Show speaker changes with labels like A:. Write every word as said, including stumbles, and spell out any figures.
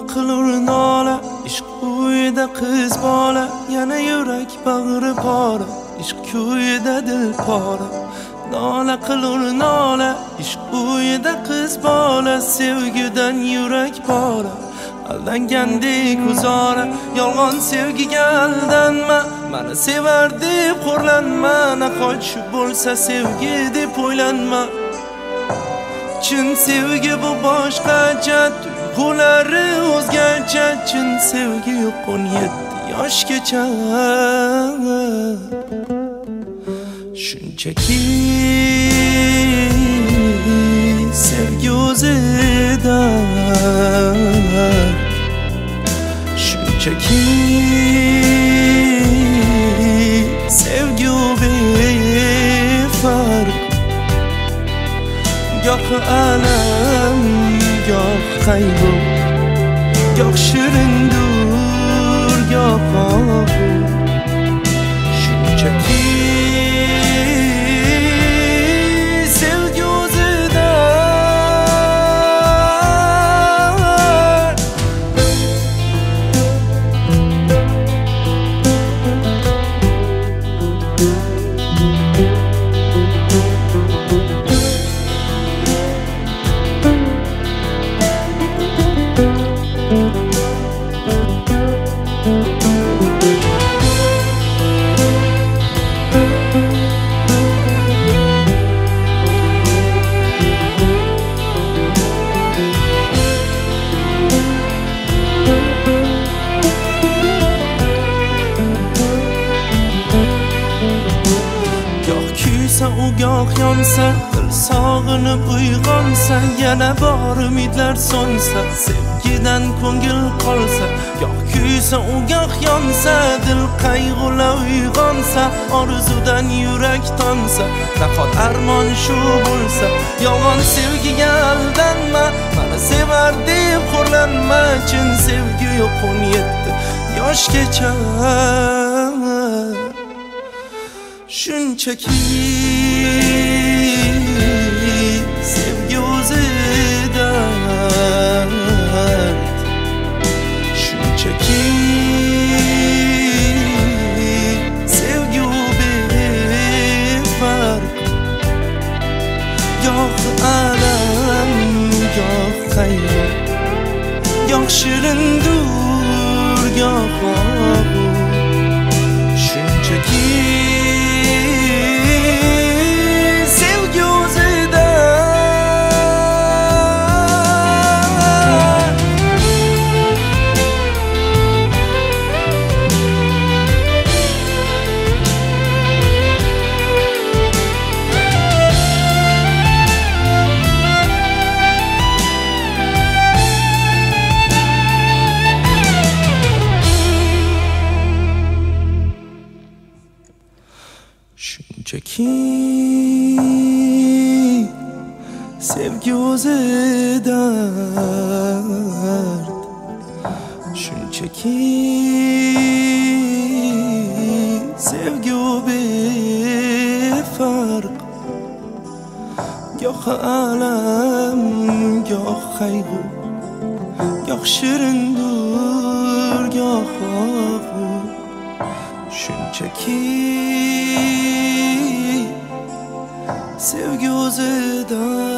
A: qilur nola, ishq uyida qiz bola, yana yurak bag'ri pora, ishq kuyida dil pora. Nola qilur nola, ishq uyida qiz bola, sevgidan yurak pora. Aldangandek uzora, yolg'on sevgiga aldanma, meni sevar deb xo'rlanma, nahot shu bo'lsa sevgi deb o'ylanma. Chin sevgi bu boshqacha, tuyg'ulari o'zgacha, chin sevgi yo'q o'n yetti yoshgacha. Shunchaki sevgi o'zida, shunchaki sevgi befarq. Goh alam, goh qayg'u, goh shirindur, goh og'u. Shunchaki sevgi o'zida. U goh yonsa, dil sog'inib uyg'onsa, yana bor umidlar so'nsa, sevgidan ko'ngil qolsa. Goh kuysa, u goh yonsa, dil qayg'ula uyg'onsa, orzudan yurak tonsa. Nahot armon shu bo'lsa, yolg'on sevgiga aldanma, meni sevar deb xo'rlanma, chin sevgi yo'q o'n yetti yoshgacha. Shunchaki sevgi o'zida, shunchaki sevgi befarq. Goh alam, goh qayg'u, goh shirindur, goh og'u. Shunchaki Shunchaki sevgi o'zida, shunchaki sevgi befarq. Goh alam, goh qayg'u, goh shirindur, goh og'u. Shunchaki sevgi o'zida.